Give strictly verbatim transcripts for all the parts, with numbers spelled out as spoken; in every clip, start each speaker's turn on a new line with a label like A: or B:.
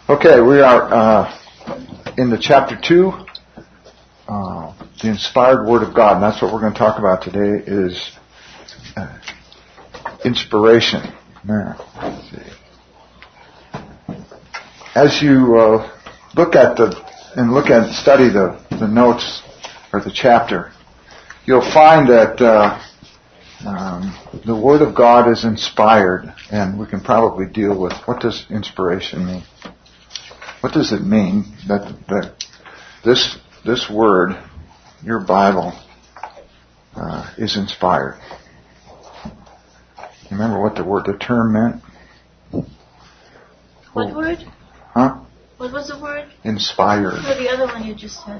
A: Okay, we are uh, in the chapter two, uh, the inspired Word of God, and that's what we're going to talk about today is uh, inspiration. Now, let's see. As you uh, look at the and look at study the the notes or the chapter, you'll find that uh, um, the Word of God is inspired, and we can probably deal with what does inspiration mean. What does it mean that that this this word, your Bible, uh, is inspired? You remember what the word, the term meant?
B: What word?
A: Huh?
B: What was the word?
A: Inspired.
B: Oh, the other one you just said.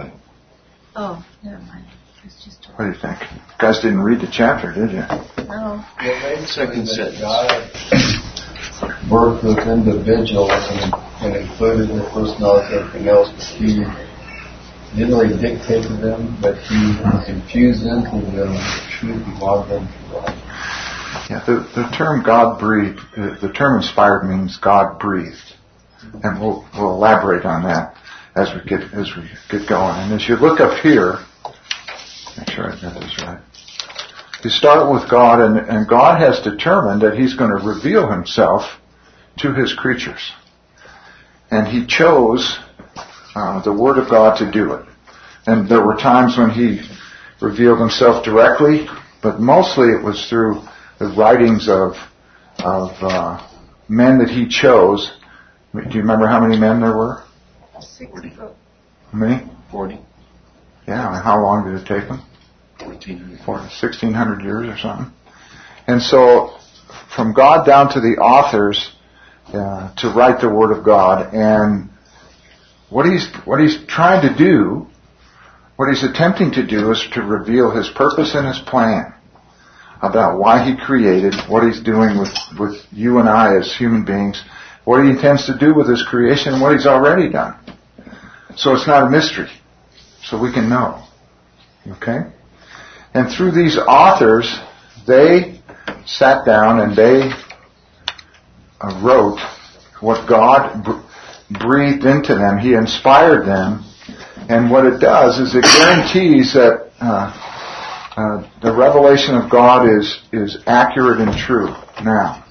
B: Oh, never mind. It's just.
A: What do you think? You guys didn't read the chapter, did you?
B: No.
C: Well, second sentence.
D: God worked with individuals and, and included their personality and everything else, but he didn't really dictate to them, but he infused into them the truth he wanted them to know.
A: Yeah, the, the term God breathed, the, the term inspired means God breathed. And we'll, we'll elaborate on that as we get, as we get going. And as you look up here, make sure I got this right. You start with God, and, and God has determined that He's going to reveal Himself to His creatures. And He chose uh, the Word of God to do it. And there were times when He revealed Himself directly, but mostly it was through the writings of of uh, men that He chose. Do you remember how many men there were?
B: Forty.
A: How many?
C: Forty.
A: Yeah, and how long did it take them? For sixteen hundred years or something. And so, from God down to the authors uh, to write the Word of God, and what he's what he's trying to do, what he's attempting to do, is to reveal His purpose and His plan about why He created, what He's doing with with you and I as human beings, what He intends to do with His creation, and what He's already done. So it's not a mystery, so we can know. Okay. And through these authors, they sat down and they uh, wrote what God b- breathed into them. He inspired them. And what it does is it guarantees that uh, uh, the revelation of God is, is accurate and true. Now,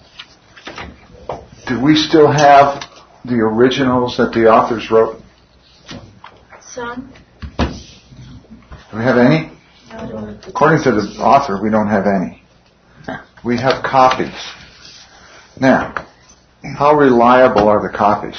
A: do we still have the originals that the authors wrote?
B: Some.
A: Do we have any? According to the author, we don't have any. We have copies. Now, how reliable are the copies?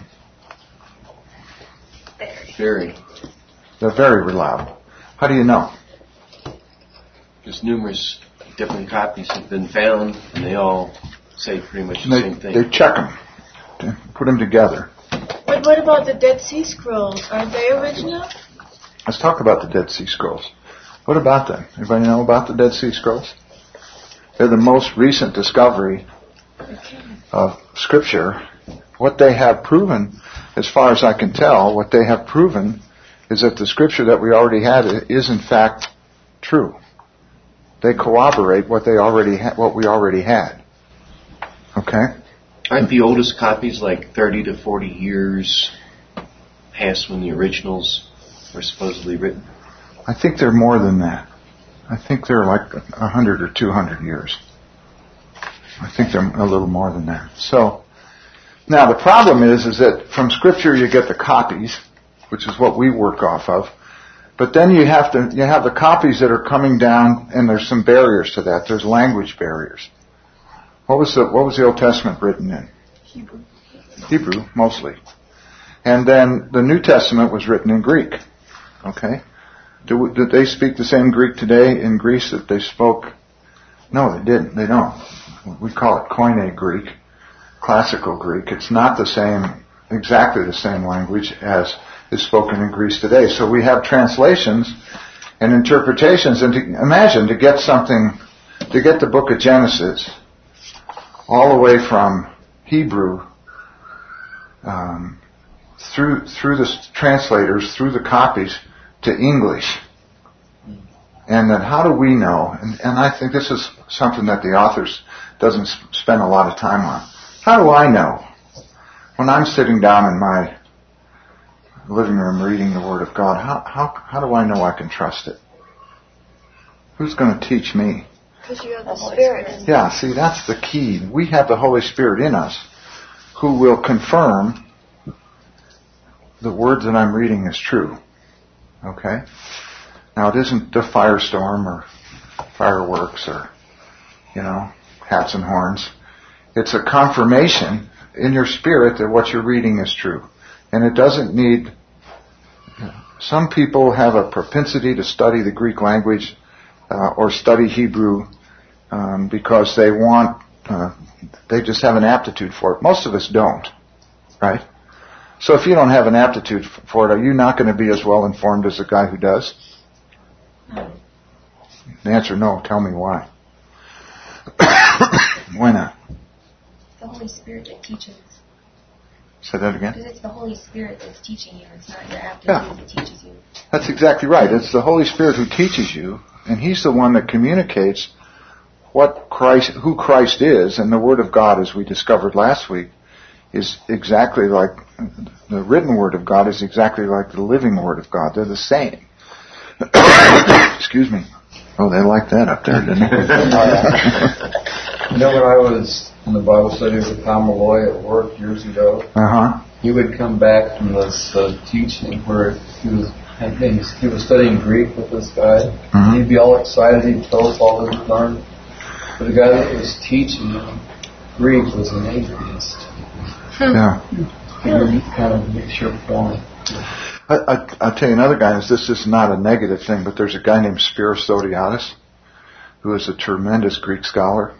C: Very.
A: They're very reliable. How do you know?
C: Because numerous different copies have been found, and they all say pretty much the
A: They,
C: same thing.
A: they check them, put them together.
B: But what about the Dead Sea Scrolls? Are they original?
A: Let's talk about the Dead Sea Scrolls. What about them? Everybody know about the Dead Sea Scrolls? They're the most recent discovery of Scripture. What they have proven, as far as I can tell, what they have proven is that the Scripture that we already had is in fact true. They corroborate what they already ha- what we already had. Okay?
C: Aren't the oldest copies like thirty to forty years past when the originals were supposedly written?
A: I think they're more than that. I think they're like a hundred or two hundred years. I think they're a little more than that. So, now the problem is, is that from Scripture you get the copies, which is what we work off of. But then you have to, you have the copies that are coming down, and there's some barriers to that. There's language barriers. What was the, what was the Old Testament written in?
B: Hebrew.
A: Hebrew, mostly. And then the New Testament was written in Greek. Okay? Do, we, did they speak the same Greek today in Greece that they spoke? No, they didn't. They don't. We call it Koine Greek, classical Greek. It's not the same, exactly the same language as is spoken in Greece today. So we have translations and interpretations. And to, imagine to get something, to get the book of Genesis all the way from Hebrew um, through through the translators, through the copies, to English. And then how do we know, and, and I think this is something that the authors doesn't spend a lot of time on. How do I know When I'm sitting down in my living room reading the Word of God, how how how do I know I can trust it? Who's going to teach me?
E: Because you have the Spirit.
A: Yeah, see, that's the key. We have the Holy Spirit in us who will confirm the words that I'm reading is true. Okay? Now, it isn't a firestorm or fireworks or, you know, hats and horns. It's a confirmation in your spirit that what you're reading is true. And it doesn't need... Some people have a propensity to study the Greek language uh, or study Hebrew um, because they want... Uh, they just have an aptitude for it. Most of us don't, right? So if you don't have an aptitude for it, are you not going to be as well informed as the guy who does?
B: No.
A: The answer, no. Tell me why. Why not?
E: The Holy Spirit that teaches.
A: Say that again?
E: Because it's the Holy Spirit that's teaching you. It's not your aptitude
A: Yeah.
E: that teaches you.
A: That's exactly right. It's the Holy Spirit who teaches you, and He's the one that communicates what Christ, who Christ is, and the Word of God, as we discovered last week, is exactly like the written Word of God is exactly like the living Word of God. They're the same. Excuse me. Oh, they like that up there, didn't they?
D: You know, when I was in the Bible study with Tom Malloy at work years ago,
A: Uh-huh.
D: he would come back from this uh, teaching where he was I think he was studying Greek with this guy.
A: Mm-hmm.
D: He'd be all excited. He'd tell us all that he'd learned. But the guy that was teaching him Greek was an atheist.
A: Yeah.
D: He really kind of makes your point.
A: I, I, I'll tell you another guy, is this is not a negative thing, but there's a guy named Spiros Zodhiates who is a tremendous Greek scholar.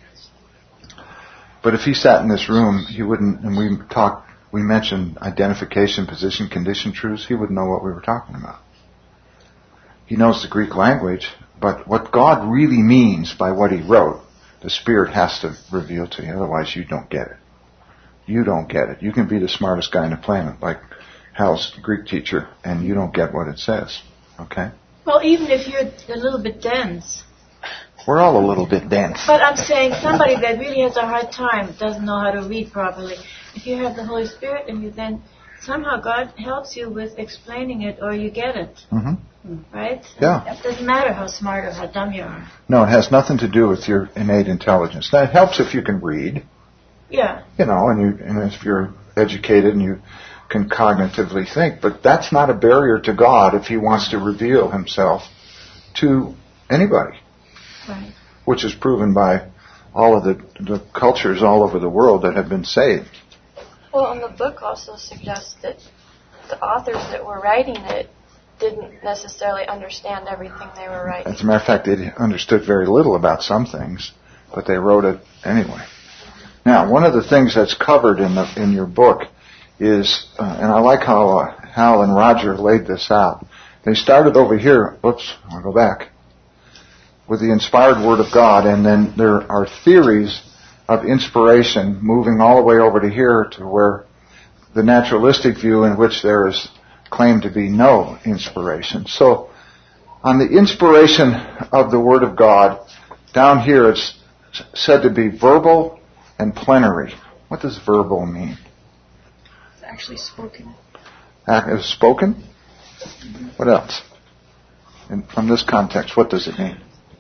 A: But if he sat in this room, he wouldn't, and we talked, we mentioned identification, position, condition truths, he wouldn't know what we were talking about. He knows the Greek language, but what God really means by what he wrote, the Spirit has to reveal to you, otherwise you don't get it. You don't get it. You can be the smartest guy in the planet, like Hal's Greek teacher, and you don't get what it says. Okay?
B: Well, even if you're a little bit dense.
A: We're all a little bit dense.
B: But I'm saying somebody that really has a hard time, doesn't know how to read properly. If you have the Holy Spirit and you then, somehow God helps you with explaining it or you get it.
A: Mm-hmm.
B: Right?
A: Yeah.
B: It doesn't matter how smart or how dumb you are.
A: No, it has nothing to do with your innate intelligence. Now, it helps if you can read.
B: Yeah.
A: You know, and you, and if you're educated and you can cognitively think, but that's not a barrier to God if He wants to reveal Himself to anybody.
B: Right.
A: Which is proven by all of the, the cultures all over the world that have been saved.
E: Well, and the book also suggests that the authors that were writing it didn't necessarily understand everything they were writing.
A: As a matter of fact, they understood very little about some things, but they wrote it anyway. Now, one of the things that's covered in the in your book is, uh, and I like how uh, Hal and Roger laid this out. They started over here. Oops, I'll go back. With the inspired Word of God, and then there are theories of inspiration moving all the way over to here to where the naturalistic view in which there is claimed to be no inspiration. So, on the inspiration of the Word of God, down here it's said to be verbal and plenary. What does verbal mean?
E: It's actually spoken.
A: Is spoken? What else? And from this context, what does it mean?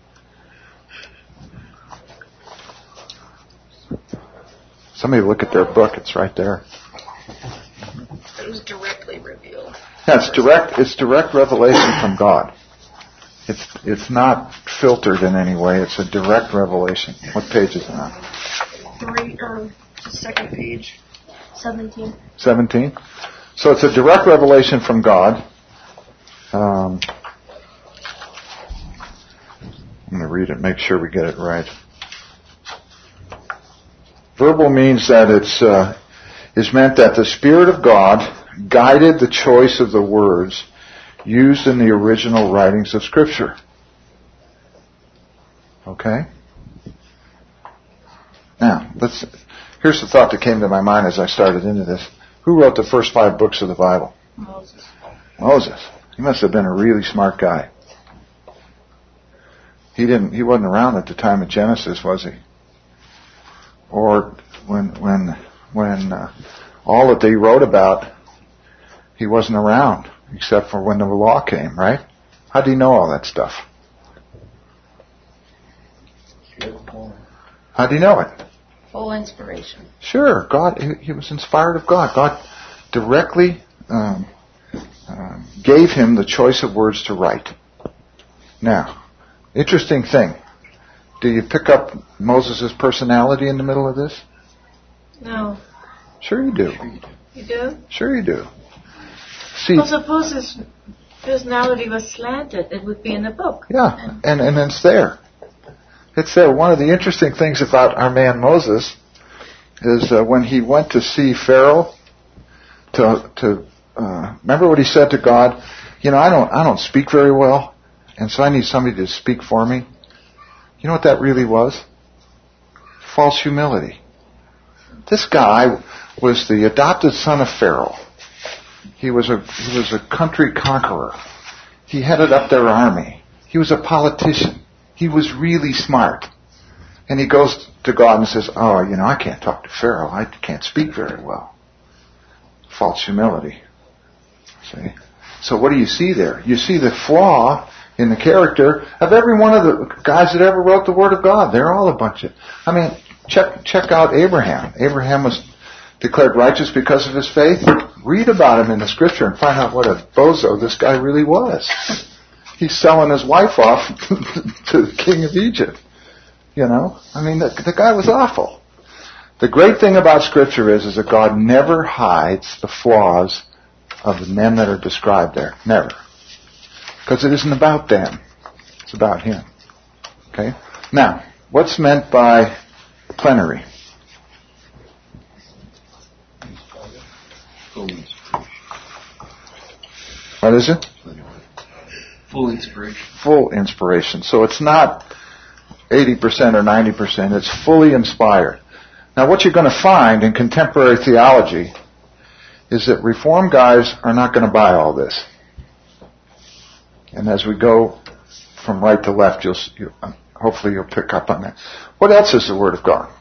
A: Somebody look at their book, it's right there.
E: It was directly revealed.
A: Yeah, it's direct, it's direct revelation from God. It's it's not filtered in any way, it's a direct revelation. What page is it on?
E: Three, or the second page. Seventeen.
A: seventeen. So it's a direct revelation from God. Um, I'm going to read it, make sure we get it right. Verbal means that it's uh, is meant that the Spirit of God guided the choice of the words used in the original writings of Scripture. Okay? Now, let's. Here's the thought that came to my mind as I started into this. Who wrote the first five books of the Bible?
B: Moses.
A: Moses. He must have been a really smart guy. He didn't. He wasn't around at the time of Genesis, was he? Or when when when uh, all that they wrote about, he wasn't around, except for when the law came, right? How do you know all that stuff? How do you know it?
B: Full inspiration.
A: Sure, God, he, he was inspired of God. God directly um, uh, gave him the choice of words to write. Now, interesting thing. Do you pick up Moses' personality in the middle of this?
B: No.
A: Sure you do.
B: You do?
A: Sure you do. See,
B: well, suppose his personality was slanted. It would be in the book.
A: Yeah, and, and it's there. It's there. One of the interesting things about our man Moses is uh, when he went to see Pharaoh to to uh, remember what he said to God. You know, I don't I don't speak very well, and so I need somebody to speak for me. You know what that really was? False humility. This guy was the adopted son of Pharaoh. He was a he was a country conqueror. He headed up their army. He was a politician. He was really smart. And he goes to God and says, oh, you know, I can't talk to Pharaoh. I can't speak very well. False humility. See? So what do you see there? You see the flaw in the character of every one of the guys that ever wrote the Word of God. They're all a bunch of... I mean, check check out Abraham. Abraham was declared righteous because of his faith. Read about him in the Scripture and find out what a bozo this guy really was. He's selling his wife off to the king of Egypt. You know? I mean, the, the guy was awful. The great thing about Scripture is, is that God never hides the flaws of the men that are described there. Never. Because it isn't about them. It's about Him. Okay? Now, what's meant by plenary? What is it?
C: Full inspiration.
A: Full inspiration. So it's not eighty percent or ninety percent. It's fully inspired. Now what you're going to find in contemporary theology is that Reformed guys are not going to buy all this. And as we go from right to left, you'll, you, hopefully you'll pick up on that. What else is the Word of God?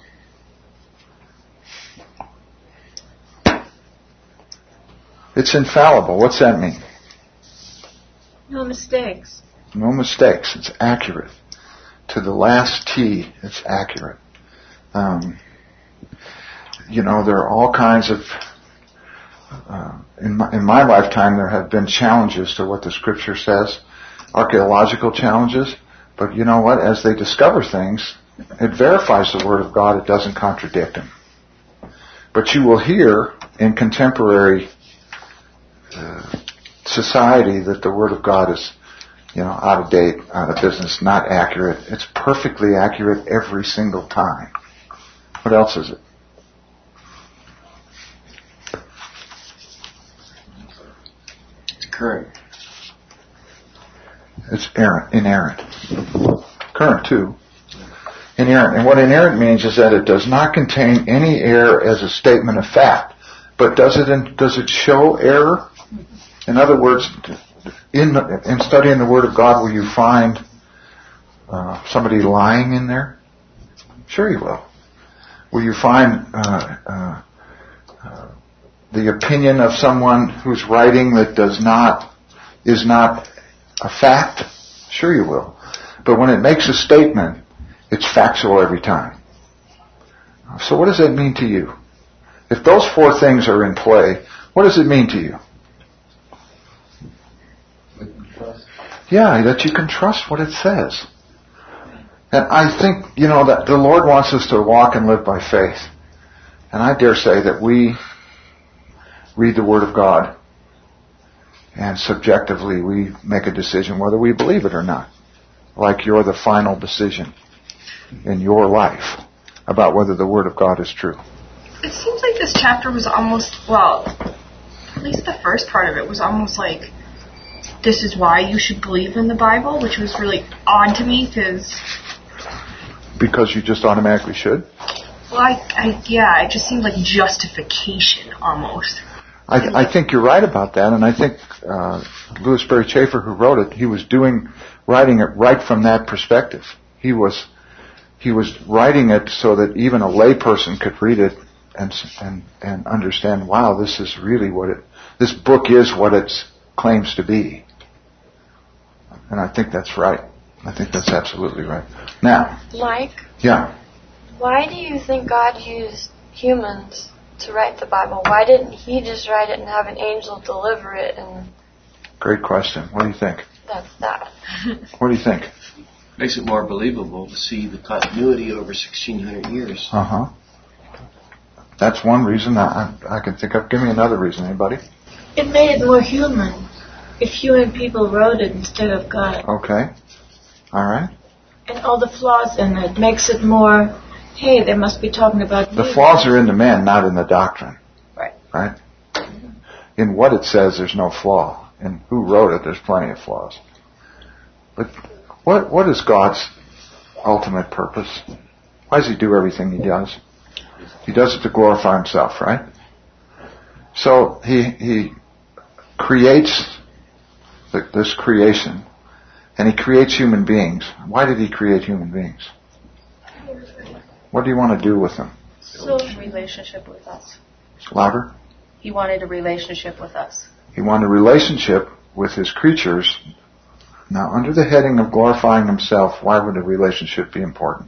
A: It's infallible. What's that mean?
B: No mistakes.
A: No mistakes. It's accurate. To the last T, it's accurate. Um, you know, there are all kinds of... Uh, in, my, in my lifetime, there have been challenges to what the Scripture says, archaeological challenges. But you know what? As they discover things, it verifies the Word of God. It doesn't contradict them. But you will hear in contemporary uh, society that the Word of God is, you know, out of date, out of business, not accurate. It's perfectly accurate every single time. What else is it?
C: It's current.
A: It's errant, inerrant. Current too. Inerrant. And what inerrant means is that it does not contain any error as a statement of fact. But does it in, does it show error? In other words, in in studying the Word of God, will you find uh, somebody lying in there? Sure you will. Will you find uh, uh, uh, the opinion of someone who's writing that does not is not a fact? Sure you will. But when it makes a statement, it's factual every time. So what does that mean to you? If those four things are in play, what does it mean to you? Yeah, that you can trust what it says. And I think, you know, that the Lord wants us to walk and live by faith. And I dare say that we read the Word of God and subjectively we make a decision whether we believe it or not. Like you're the final decision in your life about whether the Word of God is true.
F: It seems like this chapter was almost, well, at least the first part of it was almost like, this is why you should believe in the Bible, which was really odd to me because...
A: Because you just automatically should?
F: Well, I, I yeah, it just seemed like justification almost.
A: I, I think you're right about that, and I think uh, Louis Berry Chafer, who wrote it, he was doing, writing it right from that perspective. He was, he was writing it so that even a layperson could read it and and and understand, wow, this is really what it, this book is what it claims to be. And I think that's right. I think that's absolutely right. Now,
E: Mike?
A: Yeah.
E: Why do you think God used humans to write the Bible? Why didn't He just write it and have an angel deliver it? And
A: Great question. What do you think?
E: That's that.
A: What do you think?
C: Makes it more believable to see the continuity over sixteen hundred years.
A: Uh huh. That's one reason I, I can think of. Give me another reason. Anybody?
B: It made it more human if human people wrote it instead of God.
A: Okay. All right.
B: And all the flaws in it makes it more, hey, they must be talking about
A: The
B: me.
A: flaws are in the men, not in the doctrine.
B: Right.
A: Right? In what it says, there's no flaw. In who wrote it, there's plenty of flaws. But what what is God's ultimate purpose? Why does He do everything He does? He does it to glorify Himself, right? So He He creates the, this creation, and He creates human beings. Why did He create human beings? What do you want to do with them?
B: So,
F: Relationship with us.
A: Louder?
F: He wanted a relationship with us.
A: He wanted a relationship with His creatures. Now, under the heading of glorifying Himself, why would a relationship be important?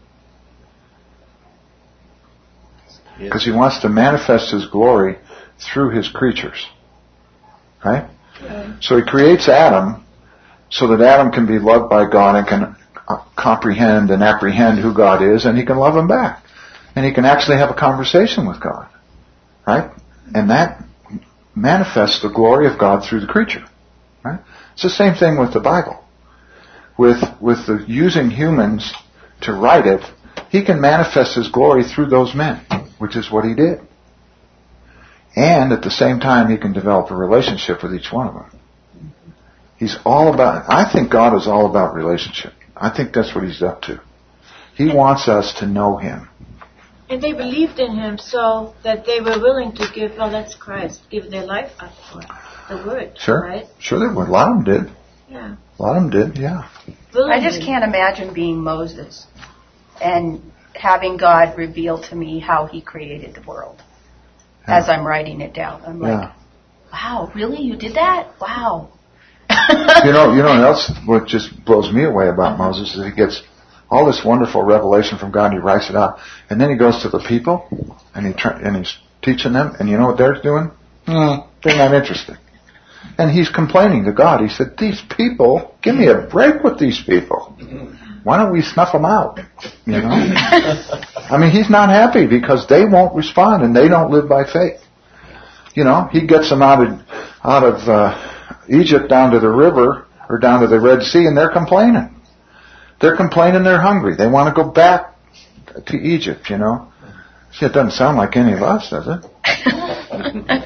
A: Because He wants to manifest His glory through His creatures. Right?
B: Okay.
A: So He creates Adam so that Adam can be loved by God and can uh, comprehend and apprehend who God is, and he can love Him back. And he can actually have a conversation with God. Right? And that manifests the glory of God through the creature. Right? It's the same thing with the Bible. With with the using humans to write it, He can manifest His glory through those men, which is what He did. And at the same time, He can develop a relationship with each one of them. He's all about, I think God is all about relationship. I think that's what He's up to. He wants us to know Him.
B: and they believed in Him so that they were willing to give, well, that's Christ, give their life up for the Word,
A: Sure.
B: right?
A: Sure they would. A lot of them did.
B: Yeah.
A: A lot of them did, yeah.
B: Willingly.
G: I just can't imagine being Moses and having God reveal to me how He created the world
A: Yeah.
G: as I'm writing it down. I'm like,
A: Yeah.
G: wow, really? You did that? Wow.
A: You know, you know what else, what just blows me away about Moses is he gets all this wonderful revelation from God and he writes it out. And then he goes to the people and he tra- and he's teaching them, and you know what they're doing? Mm, they're not interested. And he's complaining to God. He said, these people, give me a break with these people. Why don't we snuff them out? You know? I mean, he's not happy because they won't respond and they don't live by faith. You know, he gets them out of, out of uh, Egypt down to the river or down to the Red Sea, and they're complaining. They're complaining they're hungry. They want to go back to Egypt, you know. See, it doesn't sound like any of us, does it?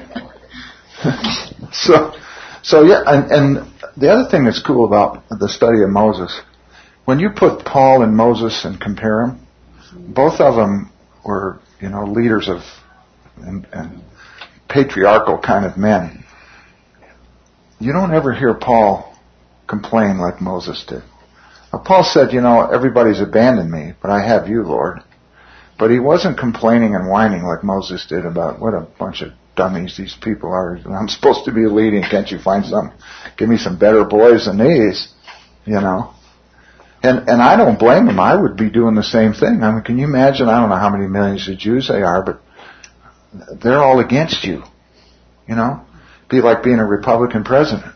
A: so, so yeah, and, and the other thing that's cool about the study of Moses, when you put Paul and Moses and compare them, both of them were, you know, leaders of and, and patriarchal kind of men. You don't ever hear Paul complain like Moses did. Now, Paul said, you know, everybody's abandoned me, but I have you, Lord. But he wasn't complaining and whining like Moses did about what a bunch of dummies these people are. I'm supposed to be leading. Can't you find some? Give me some better boys than these, you know. And and I don't blame him. I would be doing the same thing. I mean, can you imagine? I don't know how many millions of Jews they are, but they're all against you. You know, be like being a Republican president.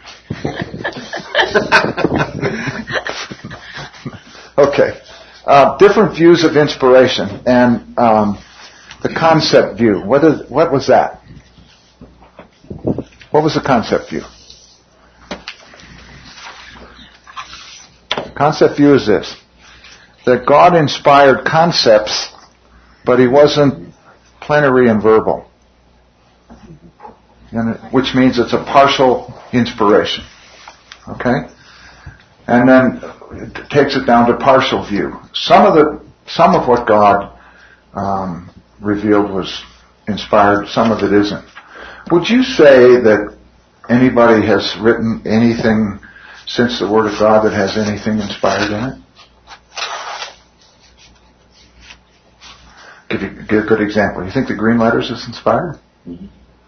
A: Okay, uh, different views of inspiration and um, the concept view. What is what was that? What was the concept view? Concept view is this: that God inspired concepts, but He wasn't plenary and verbal, and it, which means it's a partial inspiration. Okay, and then it takes it down to partial view. Some of the some of what God um, revealed was inspired. Some of it isn't. Would you say that anybody has written anything since the Word of God that has anything inspired in it? give you give a good example. You think the Green Letters is inspired?
C: Mm-hmm.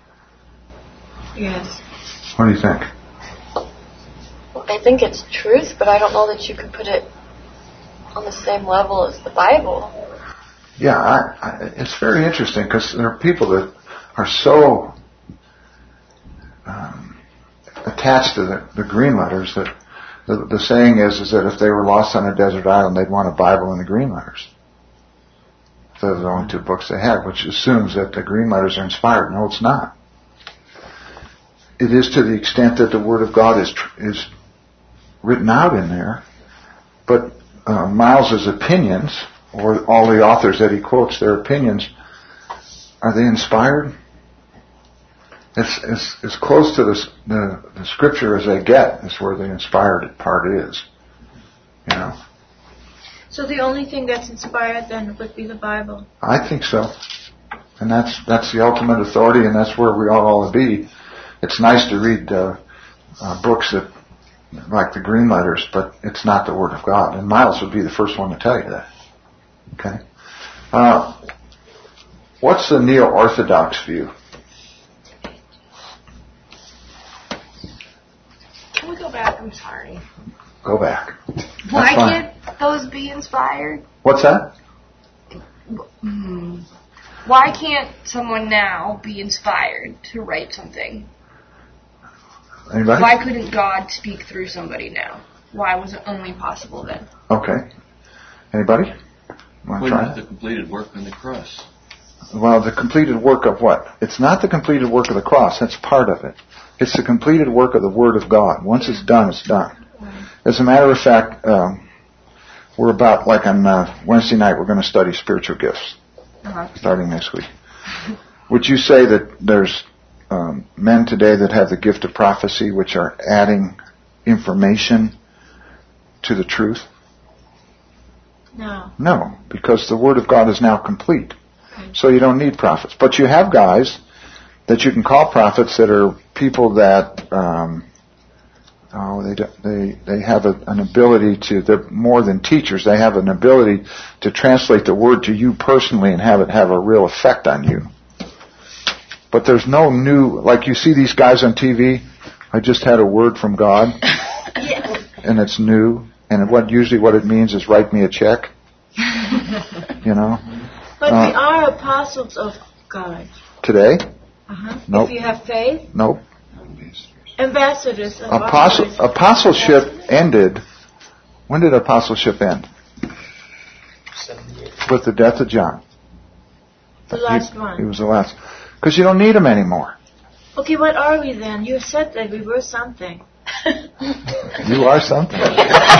B: Yes.
A: What do you think?
E: Well, I think it's truth, but I don't know that you could put it on the same level as the Bible.
A: Yeah, I, I, it's very interesting because there are people that are so um, attached to the, the Green Letters that the, the saying is is that if they were lost on a desert island, they'd want a Bible and the Green Letters. Those are the only two books they have, which assumes that the Green Letters are inspired. No, it's not. It is to the extent that the Word of God is is written out in there, but uh, Miles's opinions, or all the authors that he quotes, their opinions, are they inspired? It's it's as close to the, the the Scripture as they get. Is where the inspired part is. You know.
B: So the only thing that's inspired then would be the Bible.
A: I think so, and that's that's the ultimate authority, and that's where we all ought to be. It's nice to read uh, uh, books that, like the Green Letters, but it's not the Word of God. And Miles would be the first one to tell you that. Okay. Uh, what's the neo-orthodox view?
F: Can we go back? I'm sorry.
A: Go back. That's
F: Why
A: fine.
F: can't those be inspired?
A: What's that?
F: Hmm. Why can't someone now be inspired to write something?
A: Anybody?
F: Why couldn't God speak through somebody now? Why was it only possible then?
A: Okay. Anybody? Want to try
C: When
A: it?
C: the completed work on the cross.
A: Well, the completed work of what? It's not the completed work of the cross. That's part of it. It's the completed work of the Word of God. Once it's done, it's done. As a matter of fact, um, we're about, like on uh, Wednesday night, we're going to study spiritual gifts,
F: Uh-huh.
A: starting next week. Would you say that there's um, men today that have the gift of prophecy, which are adding information to the truth?
B: No.
A: No, because the Word of God is now complete. So you don't need prophets. But you have guys that you can call prophets that are people that um, oh, they they they have a, an ability to. They're more than teachers. They have an ability to translate the Word to you personally and have it have a real effect on you. But there's no new, like you see these guys on T V. I just had a word from God,
B: Yes.
A: and it's new. And what usually what it means is write me a check. You know.
B: But
A: Uh,
B: we are apostles of God.
A: Today?
B: Uh-huh.
A: Nope.
B: If you have faith,
A: Nope.
B: ambassadors of
A: Apostle,
B: ours.
A: apostleship ended. When did apostleship end? With the death of John.
B: The last
A: he,
B: one.
A: He was the last. Because you don't need him anymore.
B: Okay, what are we then? You said that we were something.
A: You are something.
B: No,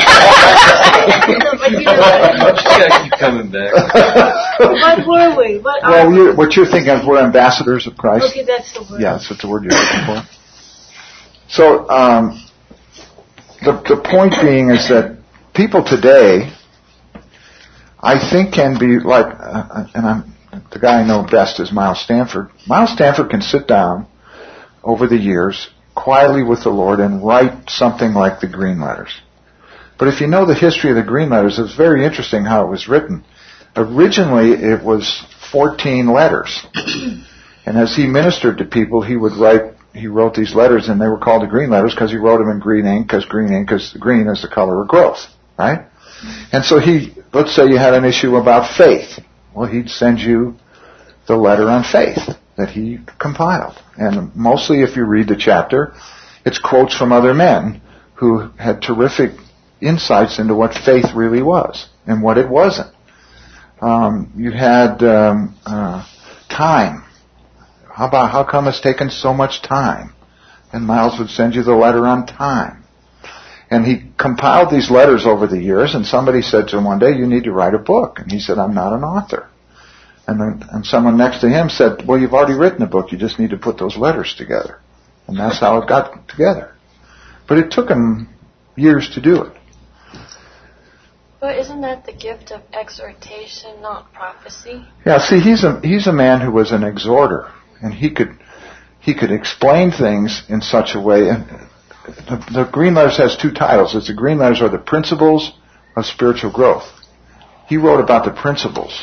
B: but you know,
C: You gotta keep coming back.
B: what were we? What are
A: Well,
B: we?
A: you, what you're thinking of, we're ambassadors of Christ.
B: Okay, that's the word.
A: Yeah, that's the word you're looking for. So, um, the the point being is that people today, I think, can be like, uh, and I'm the guy I know best is Miles Stanford. Miles Stanford can sit down over the years quietly with the Lord and write something like the Green Letters. But if you know the history of the Green Letters, it's very interesting how it was written. Originally, it was fourteen letters. And as he ministered to people, he would write, he wrote these letters, and they were called the Green Letters because he wrote them in green ink, because green ink is green is the color of growth, right? And so he, let's say you had an issue about faith. Well, he'd send you the letter on faith that he compiled. And mostly if you read the chapter, it's quotes from other men who had terrific insights into what faith really was and what it wasn't. Um, you had um, uh, time. How about how come it's taken so much time? And Miles would send you the letter on time. And he compiled these letters over the years, and somebody said to him one day, you need to write a book. And he said, I'm not an author. And then, and someone next to him said, well, you've already written a book. You just need to put those letters together. And that's how it got together. But it took him years to do it.
E: But isn't that the gift of exhortation, not prophecy?
A: Yeah, see, he's a he's a man who was an exhorter, and he could he could explain things in such a way. And the, the Green Letters has two titles. It's the Green Letters are the principles of spiritual growth. He wrote about the principles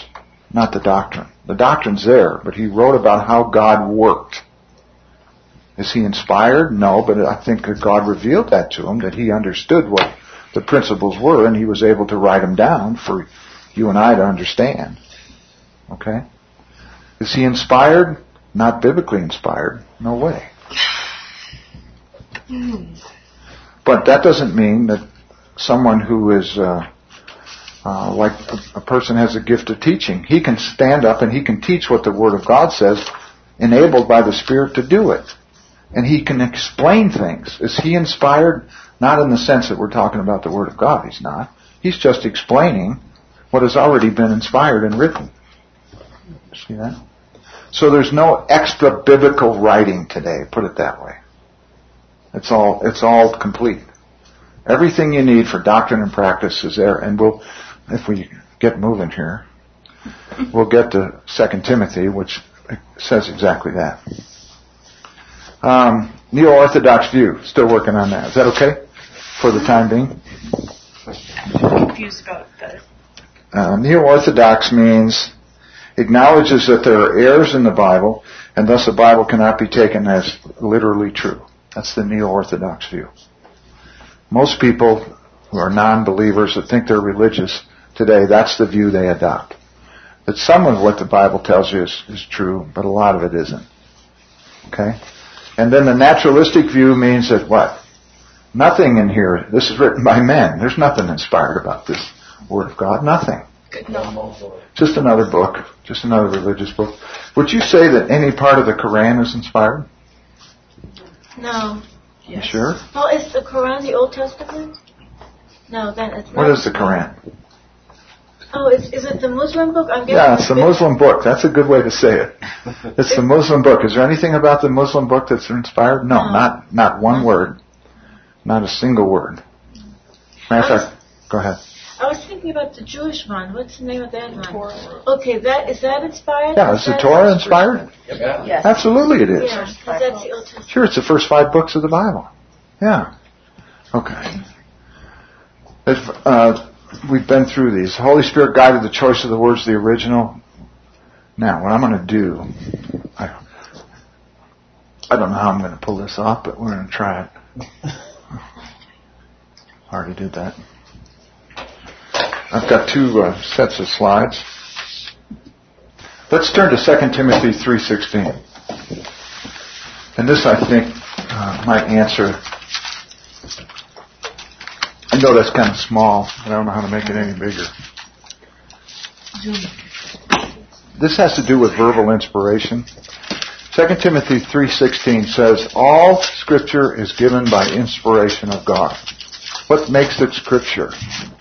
A: not the doctrine. The doctrine's there, but he wrote about how God worked. Is he inspired? No, but I think that God revealed that to him, that he understood what the principles were, and he was able to write them down for you and I to understand. Okay? Is he inspired? Not biblically inspired. No way. But that doesn't mean that someone who is uh, uh, like a, a person has a gift of teaching. He can stand up and he can teach what the Word of God says, enabled by the Spirit to do it. And he can explain things. Is he inspired? Not in the sense that we're talking about the Word of God. He's not. He's just explaining what has already been inspired and written. See that? So there's no extra biblical writing today, put it that way. It's all, it's all complete. Everything you need for doctrine and practice is there, and we'll, if we get moving here, we'll get to Second Timothy, which says exactly that. Um, Neo-Orthodox view, still working on that. Is that okay for the time being?
F: I'm confused about that.
A: Uh, Neo-Orthodox means acknowledges that there are errors in the Bible, and thus the Bible cannot be taken as literally true. That's the Neo-Orthodox view. Most people who are non-believers that think they're religious today, that's the view they adopt. That some of what the Bible tells you is, is true, but a lot of it isn't. Okay? And then the naturalistic view means that what? Nothing in here, this is written by men. There's nothing inspired about this Word of God. Nothing.
F: No.
A: Just another book. Just another religious book. Would you say that any part of the Quran is inspired?
B: No.
A: You sure?
B: Oh, is the Quran the Old Testament? No, then it's not.
A: What is the Quran?
B: Oh, is, is it the Muslim book? I'm
A: Yeah, it's the Muslim book. That's a good way to say it. It's the Muslim book. Is there anything about the Muslim book that's inspired? No,
B: No.
A: not not one word. Not a single word. Matter of fact, go ahead.
B: I was thinking about the Jewish one. What's the name of that one?
E: Torah.
B: Okay, that is that inspired?
A: Yeah, is the
B: that-
A: Torah inspired?
G: Yes.
A: Absolutely it is.
B: Yeah, 'cause that's the Old Testament.
A: Sure, it's the first five books of the Bible. Yeah. Okay. If, uh, we've been through these. The Holy Spirit guided the choice of the words of the original. Now, what I'm going to do, I, I don't know how I'm going to pull this off, but we're going to try it. I already did that. I've got two uh, sets of slides. Let's turn to Second Timothy three sixteen. And this, I think, uh, might answer. I know that's kind of small, but I don't know how to make it any bigger. This has to do with verbal inspiration. Second Timothy three sixteen says, all Scripture is given by inspiration of God. What makes it Scripture?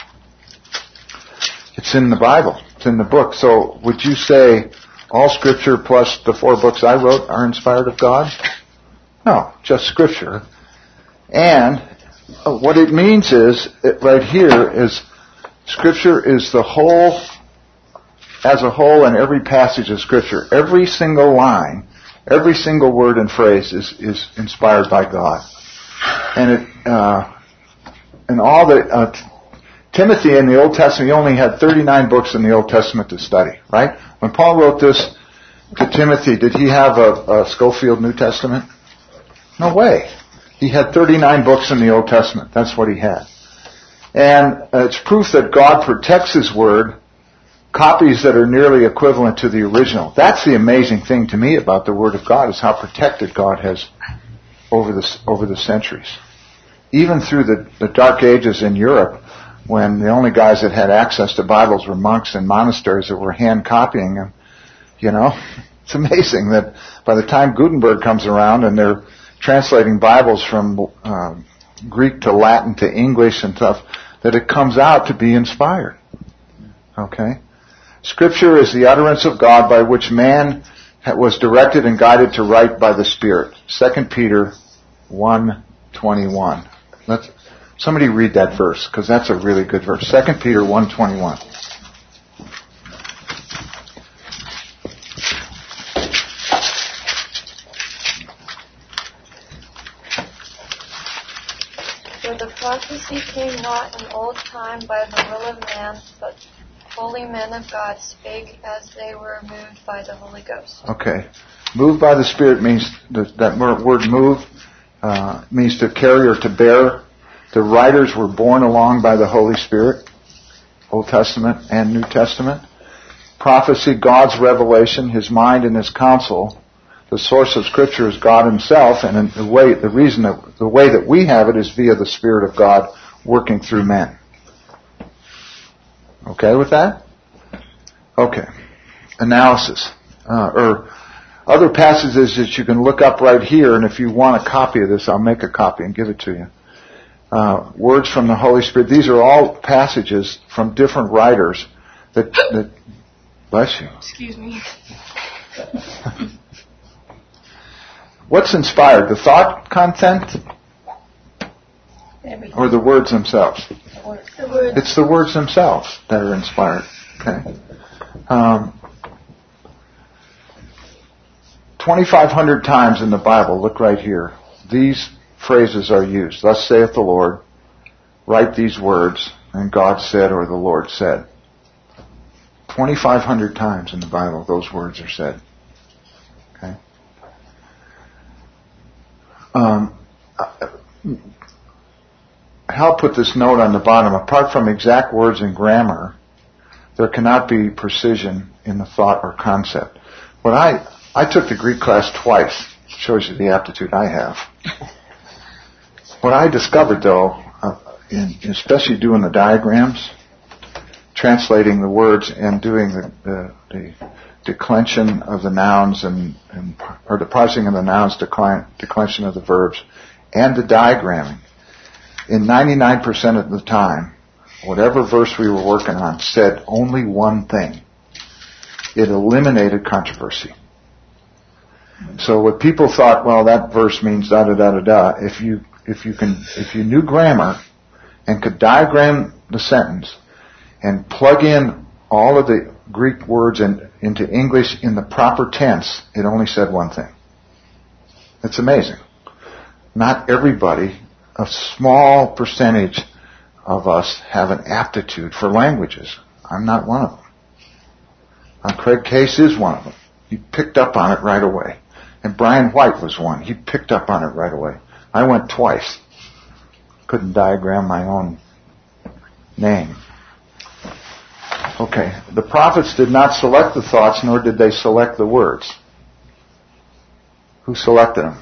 A: It's in the Bible. It's in the book. So would you say all Scripture plus the four books I wrote are inspired of God? No, just Scripture. And what it means is, it right here is, Scripture is the whole, as a whole, and every passage of Scripture. Every single line, every single word and phrase is, is inspired by God. And it, uh, and all the, uh, Timothy in the Old Testament, he only had thirty-nine books in the Old Testament to study, right? When Paul wrote this to Timothy, did he have a, a Schofield New Testament? No way. He had thirty-nine books in the Old Testament. That's what he had. And uh, it's proof that God protects His Word, copies that are nearly equivalent to the original. That's the amazing thing to me about the Word of God, is how protected God has over the, over the centuries. Even through the, the Dark Ages in Europe, when the only guys that had access to Bibles were monks in monasteries that were hand copying them, you know, it's amazing that by the time Gutenberg comes around and they're translating Bibles from um, Greek to Latin to English and stuff, that it comes out to be inspired. Okay? Scripture is the utterance of God by which man was directed and guided to write by the Spirit. Second Peter one twenty-one. Let's somebody read that verse, because that's a really good verse. Second Peter one twenty-one.
E: For the prophecy came not in old time by the will of man, but holy men of God spake as they were moved by the Holy Ghost.
A: Okay. Moved by the Spirit means, that, that word move uh, means to carry or to bear. The writers were borne along by the Holy Spirit, Old Testament and New Testament. Prophecy, God's revelation, His mind and His counsel. The source of Scripture is God Himself, and in the way, the reason that, the way that we have it is via the Spirit of God working through men. Okay with that? Okay. Analysis. Uh, or other passages that you can look up right here, and if you want a copy of this, I'll make a copy and give it to you. Uh, words from the Holy Spirit. These are all passages from different writers that, that bless you.
F: Excuse me.
A: What's inspired? The thought content? Or the words themselves?
B: The words.
A: It's the words themselves that are inspired. Okay. Um, twenty-five hundred times in the Bible, look right here, these phrases are used. Thus saith the Lord, write these words, and God said or the Lord said. twenty-five hundred times in the Bible those words are said. Okay. Um, Hal put this note on the bottom. Apart from exact words and grammar, there cannot be precision in the thought or concept. When I, I took the Greek class twice. Shows you the aptitude I have. What I discovered, though, uh, in, especially doing the diagrams, translating the words and doing the, the, the declension of the nouns and, and or the parsing of the nouns, decline, declension of the verbs, and the diagramming, in ninety-nine percent of the time, whatever verse we were working on said only one thing. It eliminated controversy. So what people thought, well, that verse means da da da da da. If you if you can if you knew grammar and could diagram the sentence and plug in all of the Greek words in, into English in the proper tense, it only said one thing. It's amazing. Not everybody, a small percentage of us have an aptitude for languages. I'm not one of them. Uh, Craig Case is one of them. He picked up on it right away. And Brian White was one. He picked up on it right away. I went twice. Couldn't diagram my own name. Okay. The prophets did not select the thoughts, nor did they select the words. Who selected them?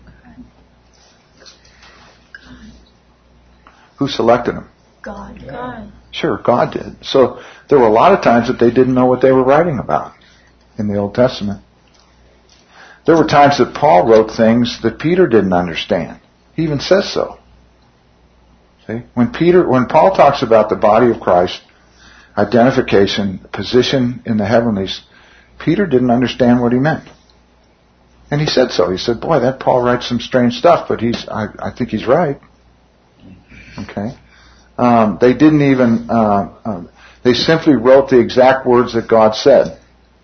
A: Who selected them?
B: God. God.
A: Sure, God did. So there were a lot of times that they didn't know what they were writing about in the Old Testament. There were times that Paul wrote things that Peter didn't understand. He even says so. See? When Peter, when Paul talks about the body of Christ, identification, position in the heavenlies, Peter didn't understand what he meant. And he said so. He said, boy, that Paul writes some strange stuff, but he's, I, I think he's right. Okay. Um, they didn't even, uh, uh, they simply wrote the exact words that God said.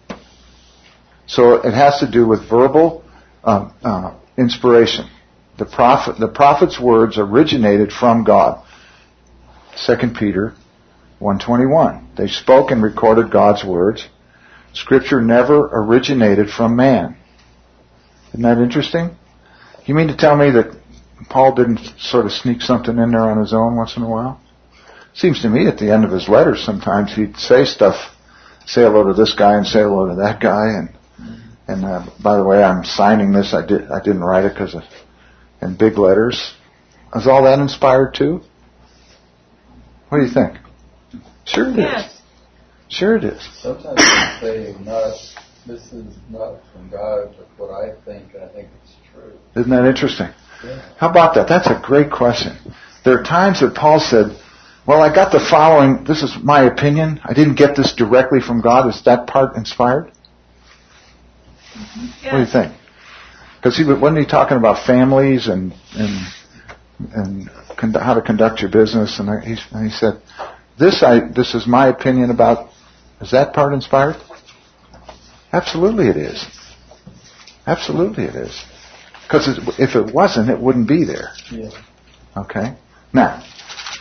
A: So it has to do with verbal uh, uh, inspiration. The prophet, the prophet's words originated from God. Second Peter one twenty-one. They spoke and recorded God's words. Scripture never originated from man. Isn't that interesting? You mean to tell me that Paul didn't sort of sneak something in there on his own once in a while? Seems to me at the end of his letters sometimes he'd say stuff, say hello to this guy and say hello to that guy, and and uh, by the way, I'm signing this. I did I didn't write it because of in big letters. Is all that inspired too? What do you think? Sure it
B: Yes.
A: is. Sure it is.
D: Sometimes they say, not, this is not from God, but what I think, I think it's true.
A: Isn't that interesting?
D: Yeah.
A: How about that? That's a great question. There are times that Paul said, well, I got the following, this is my opinion. I didn't get this directly from God. Is that part inspired?
B: Mm-hmm. Yes.
A: What do you think? Because he wasn't he talking about families and and and con- how to conduct your business, and he, and he said, "This I this is my opinion about." Is that part inspired? Absolutely, it is. Absolutely, it is. Because if it wasn't, it wouldn't be there.
D: Yeah.
A: Okay. Now,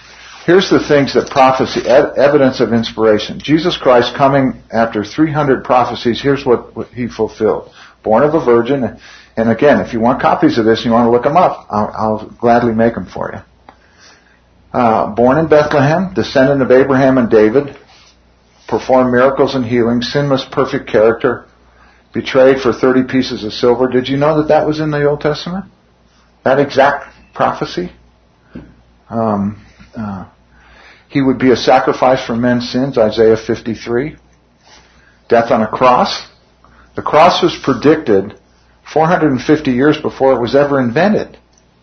A: here's the things that prophecy, evidence of inspiration. Jesus Christ coming after three hundred prophecies, here's what, what he fulfilled. Born of a virgin, and again, if you want copies of this and you want to look them up, I'll, I'll gladly make them for you. Uh, born in Bethlehem, descendant of Abraham and David, performed miracles and healings, sinless, perfect character, betrayed for thirty pieces of silver. Did you know that that was in the Old Testament? That exact prophecy? Um, uh, he would be a sacrifice for men's sins, Isaiah fifty-three. Death on a cross. The cross was predicted four hundred fifty years before it was ever invented.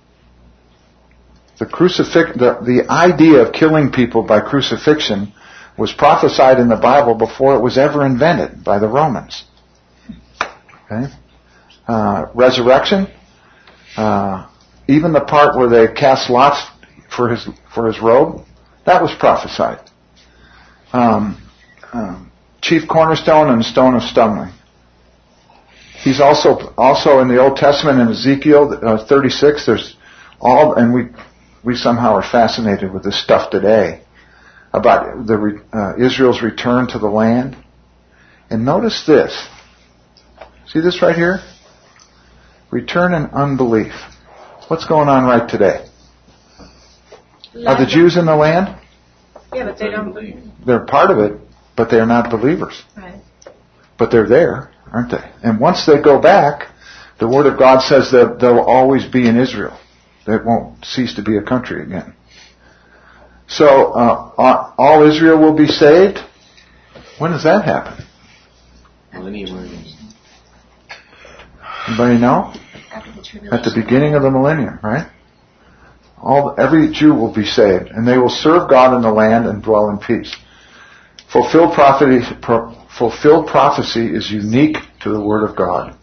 A: The crucifix, the, the idea of killing people by crucifixion was prophesied in the Bible before it was ever invented by the Romans. Okay? Uh, resurrection. Uh, even the part where they cast lots for his for his robe, that was prophesied. Um, um, chief cornerstone and stone of stumbling. He's also also in the Old Testament in Ezekiel uh, thirty-six. There's all, and we we somehow are fascinated with this stuff today about the uh, Israel's return to the land. And notice this. See this right here? Return in unbelief. What's going on right today? Are the Jews in the land?
B: Yeah, but they don't believe.
A: They're part of it, but they're not believers.
B: Right.
A: But they're there, aren't they? And once they go back, the Word of God says that they'll always be in Israel. They won't cease to be a country again. So, uh, all Israel will be saved? When does that happen?
C: Millennium.
A: Anybody know? At the beginning of the millennium, right? All, every Jew will be saved, and they will serve God in the land and dwell in peace. Fulfilled prophecy, pro, fulfilled prophecy is unique to the Word of God.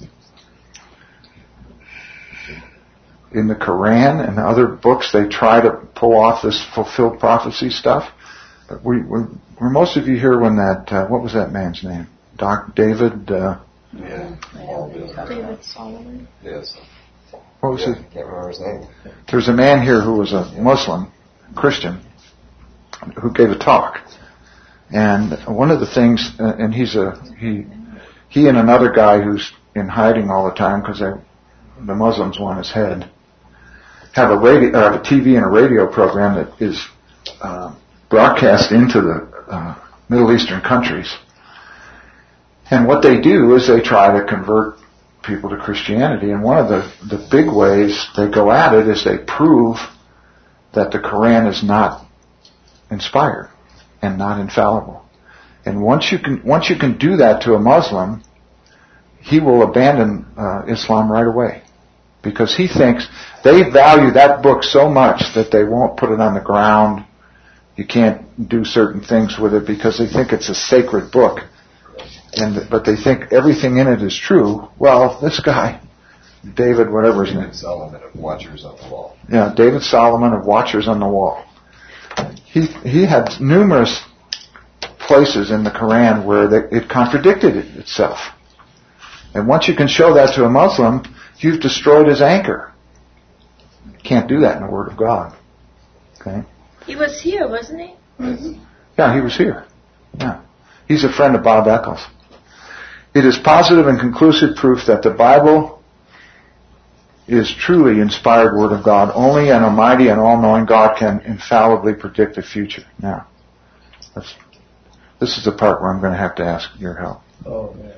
A: In the Quran and other books, they try to pull off this fulfilled prophecy stuff. But we, we, were most of you here when that, uh, what was that man's name? Doc David, uh,
D: Yeah.
E: David Solomon.
D: Yes.
A: what was
D: Yeah,
A: it?
D: can't remember his name.
A: There's a man here who was a Muslim, Christian, who gave a talk. And one of the things, uh, and he's a, he, he and another guy who's in hiding all the time because they, the Muslims want his head, have a radio, uh, a T V and a radio program that is, uh, broadcast into the, uh, Middle Eastern countries. And what they do is they try to convert people to Christianity. And one of the, the big ways they go at it is they prove that the Quran is not inspired and not infallible. And once you can, once you can do that to a Muslim, he will abandon uh, Islam right away. Because he thinks they value that book so much that they won't put it on the ground. You can't do certain things with it because they think it's a sacred book. And, but they think everything in it is true. Well, this guy, David, whatever his name.
D: David Solomon of Watchers on the Wall.
A: Yeah, David Solomon of Watchers on the Wall. He he had numerous places in the Quran where they, it contradicted it itself. And once you can show that to a Muslim, you've destroyed his anchor. You can't do that in the Word of God. Okay?
B: He was here, wasn't he?
A: Mm-hmm. Yeah, he was here. Yeah. He's a friend of Bob Eccles. It is positive and conclusive proof that the Bible is truly inspired Word of God. Only an almighty and all-knowing God can infallibly predict the future. Now, that's, this is the part where I'm going to have to ask your help.
D: Oh, man.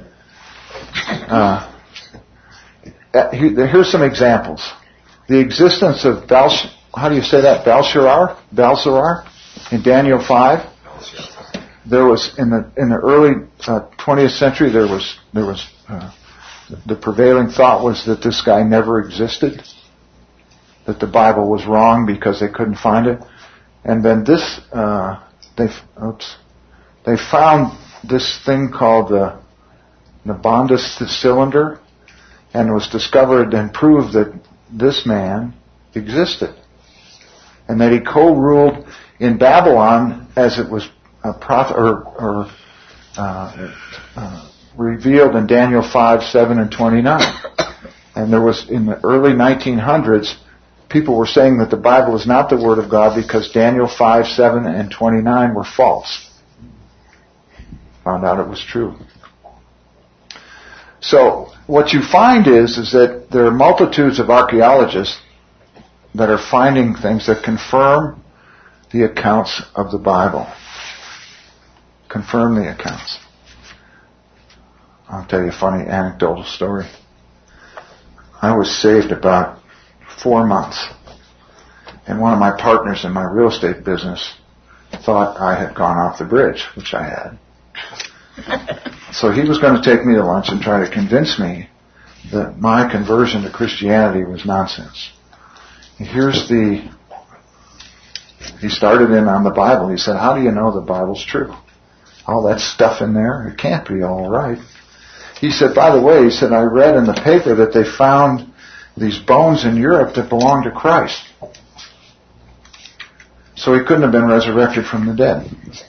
A: Uh, here's some examples. The existence of Belsh, how do you say that? Belshazzar? Belshazzar? In Daniel five. There was, in the, in the early uh, twentieth century, there was, there was, uh, the prevailing thought was that this guy never existed. That the Bible was wrong because they couldn't find it. And then this, uh, they, oops, they found this thing called the Nabonidus cylinder, and it was discovered and proved that this man existed. And that he co-ruled in Babylon as it was a prophet, or, or uh, uh, revealed in Daniel five, seven, and twenty-nine. And there was, in the early nineteen hundreds, people were saying that the Bible is not the Word of God because Daniel five, seven, and twenty-nine were false. Found out it was true. So, what you find is, is that there are multitudes of archaeologists that are finding things that confirm the accounts of the Bible. Confirm the accounts. I'll tell you a funny anecdotal story. I was saved about four months. And one of my partners in my real estate business thought I had gone off the bridge, which I had. So he was going to take me to lunch and try to convince me that my conversion to Christianity was nonsense. Here's the, he started in on the Bible. He said, how do you know the Bible's true? All that stuff in there, it can't be all right. He said, by the way, he said, I read in the paper that they found these bones in Europe that belong to Christ. So he couldn't have been resurrected from the dead.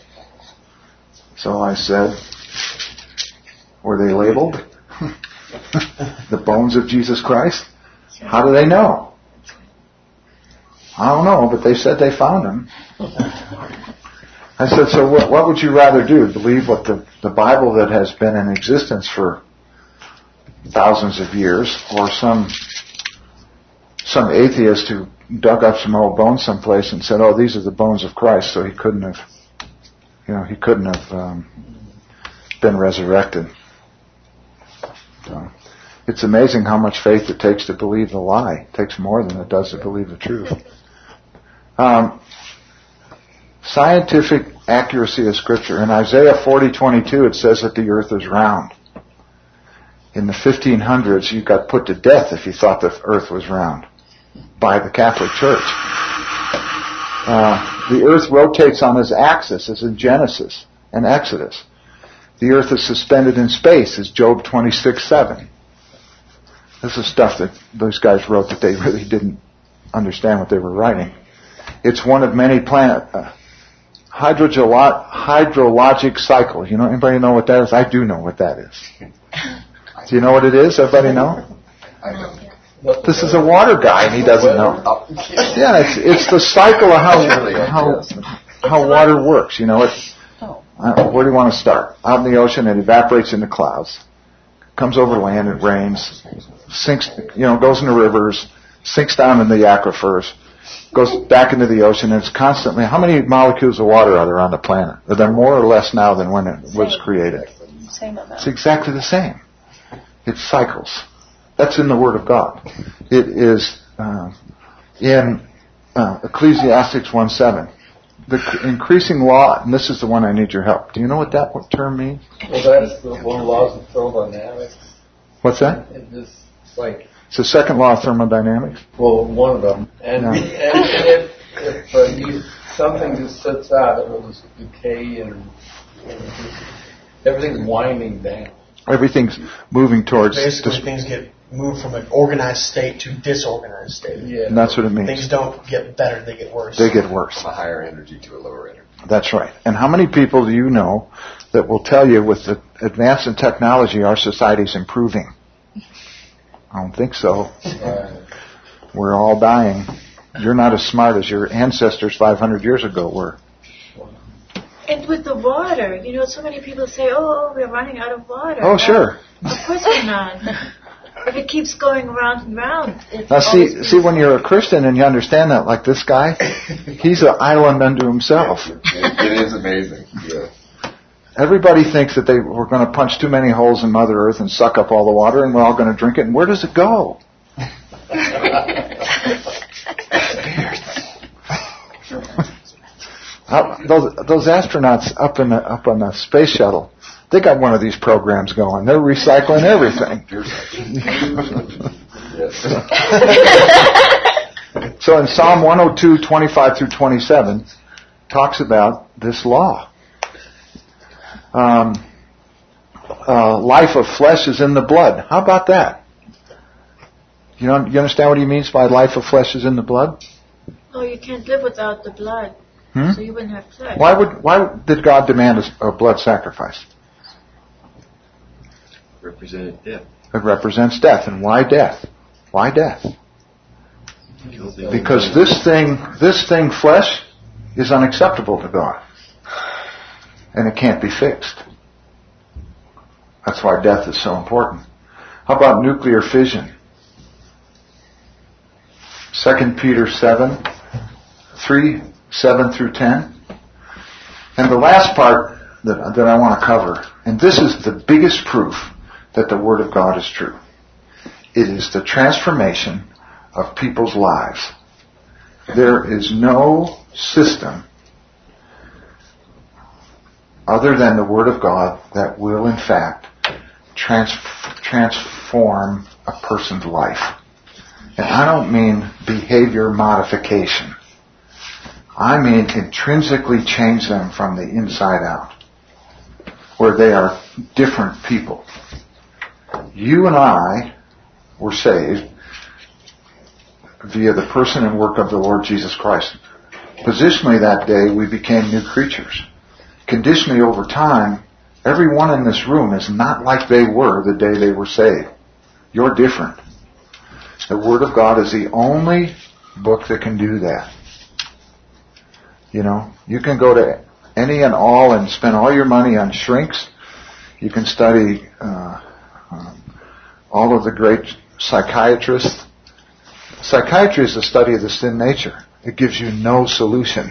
A: So I said, were they labeled? The bones of Jesus Christ? How do they know? I don't know, but they said they found them. I said, so what, what would you rather do? Believe what the, the Bible that has been in existence for thousands of years, or some some atheist who dug up some old bones someplace and said, oh, these are the bones of Christ, so he couldn't have, you know, he couldn't have um, been resurrected. So, it's amazing how much faith it takes to believe the lie. It takes more than it does to believe the truth. Um, scientific accuracy of Scripture. In Isaiah forty twenty-two, it says that the earth is round. In the fifteen hundreds, you got put to death if you thought the earth was round by the Catholic Church. Uh, the earth rotates on its axis, as in Genesis and Exodus. The earth is suspended in space, as Job twenty-six seven. This is stuff that those guys wrote that they really didn't understand what they were writing. It's one of many planet uh, hydrogelo- hydrologic cycles. You know, anybody know what that is? I do know what that is. Do you know what it is? Everybody know? This is a water guy, and he doesn't know. Yeah, it's it's the cycle of how how how water works. You know, it's uh, where do you want to start? Out in the ocean, it evaporates into clouds, comes over land, it rains, sinks, you know, goes into rivers, sinks down in the aquifers, goes back into the ocean, and it's constantly. How many molecules of water are there on the planet? Are there more or less now than when it was created?
G: Same amount.
A: It's exactly the same. It cycles. That's in the Word of God. It is uh, in uh, Ecclesiastes one seven. The c- increasing law, and this is the one I need your help. Do you know what that what term means?
D: Well, that's the one of the laws of thermodynamics.
A: What's that?
D: It just like
A: It's the second law of thermodynamics.
D: well, one of them, and
A: Yeah.
D: and, and if, if uh, you, something just sits out, it will just decay and, and just, everything's winding down.
A: Everything's moving towards.
H: Basically,
A: dis-
H: things get moved from an organized state to disorganized state.
D: Yeah.
A: and that's what it means.
H: Things don't get better; they get worse.
A: They get worse.
I: From a higher energy to a lower energy.
A: That's right. And how many people do you know that will tell you with the advance in technology our society's improving? I don't think so.
D: Right.
A: We're all dying. You're not as smart as your ancestors five hundred years ago were.
B: And with the water, you know, so many people say, oh, we're running out of water.
A: Oh, sure.
B: Uh, of course we're not. If it keeps going round and round. It
A: Now see,
B: always
A: see when you're a Christian and you understand that, like this guy, he's an island unto himself.
I: It, it is amazing. Yeah.
A: Everybody thinks that they we're going to punch too many holes in Mother Earth and suck up all the water, and we're all going to drink it. And where does it go? Up, those those astronauts up in the, up on the space shuttle, they got one of these programs going. They're recycling everything. So in Psalm one oh two, twenty-five through twenty-seven, talks about this law. Um, uh, life of flesh is in the blood. How about that? You know, you understand what he means by life of flesh is in the blood?
B: Oh, you can't live without the blood.
A: Hmm?
B: So you wouldn't have flesh.
A: Why would why did God demand a, a blood sacrifice?
C: Represented death.
A: It represents death, and why death? Why death? Because this thing, this thing, flesh, is unacceptable to God. And it can't be fixed. That's why death is so important. How about nuclear fission? Second Peter seven, three, seven through ten. And the last part that, that I want to cover, and this is the biggest proof that the Word of God is true. It is the transformation of people's lives. There is no system other than the Word of God that will in fact trans- transform a person's life. And I don't mean behavior modification. I mean intrinsically change them from the inside out, where they are different people. You and I were saved via the person and work of the Lord Jesus Christ. Positionally that day, we became new creatures. Conditionally over time, everyone in this room is not like they were the day they were saved. You're different. The Word of God is the only book that can do that. You know, you can go to any and all and spend all your money on shrinks. You can study uh, uh, all of the great psychiatrists. Psychiatry is the study of the sin nature. It gives you no solution.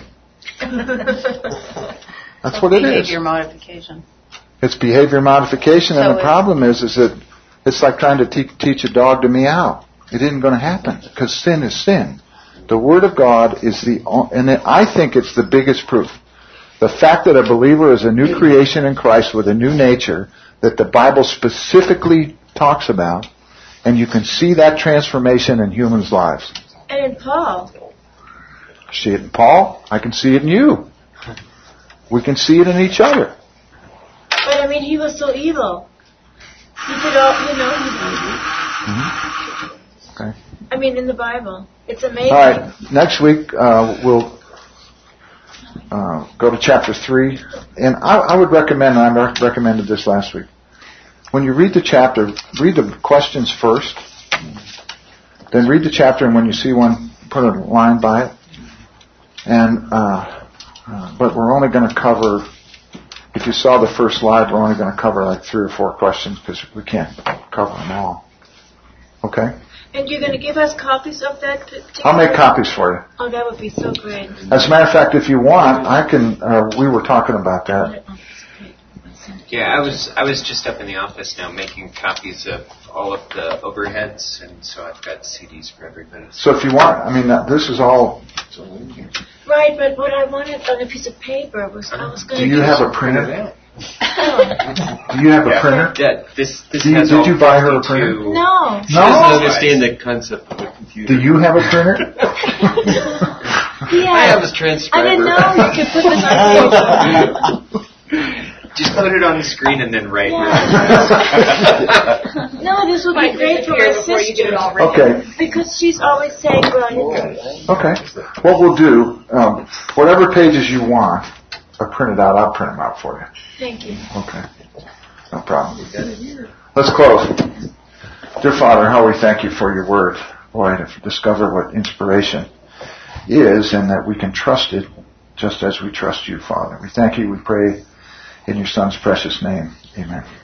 A: That's what it is.
G: Behavior modification.
A: It's behavior modification, and
G: So
A: the problem is, is that it's like trying to te- teach a dog to meow. It isn't going to happen because sin is sin. The Word of God is the, and I think it's the biggest proof. The fact that a believer is a new creation in Christ with a new nature that the Bible specifically talks about, and you can see that transformation in humans' lives.
B: And in Paul.
A: I see it in Paul. I can see it in you. We can see it in each other.
B: But I mean, he was so evil. He did all, you know, he,
A: Mm-hmm. Okay.
B: I mean, in the Bible. It's amazing.
A: All right. Next week, uh, we'll uh, go to chapter three. And I, I would recommend, and I recommended this last week, when you read the chapter, read the questions first. Then read the chapter, and when you see one, put a line by it. And uh, uh, but we're only going to cover, if you saw the first slide, we're only going to cover like three or four questions because we can't cover them all. Okay?
B: And you're going to give us copies of that particular...
A: I'll make copies for you.
B: Oh, that would be so great.
A: As a matter of fact, if you want, I can, uh, we were talking about that.
J: Yeah, I was I was just up in the office now making copies of all of the overheads, and so I've got C Ds for everybody.
A: So if you want, I mean, uh, this is all...
B: Right, but what I wanted on a piece of paper was I was going to...
A: Do you have a printer? Do you have a
J: yeah.
A: printer?
J: Yeah, this, this
A: Do you,
J: has
A: did
J: all
A: you buy her a printer?
B: No.
J: She
A: No?
J: doesn't understand the concept of a computer.
A: Do you have a printer?
B: Yeah.
J: I have a transcriber.
B: I didn't know you could put this on paper.
J: Just put it on the screen and then write.
B: Yeah. No, this would be great for my sister.
A: Okay.
B: Because she's always saying, well,
A: Okay. What we'll do, um, whatever pages you want are printed out, I'll print them out for you.
B: thank you.
A: Okay. No problem. Let's close. Dear Father, how we thank you for your word. Boy, to discover what inspiration is and that we can trust it just as we trust you, Father. We thank you. We pray in your Son's precious name. Amen.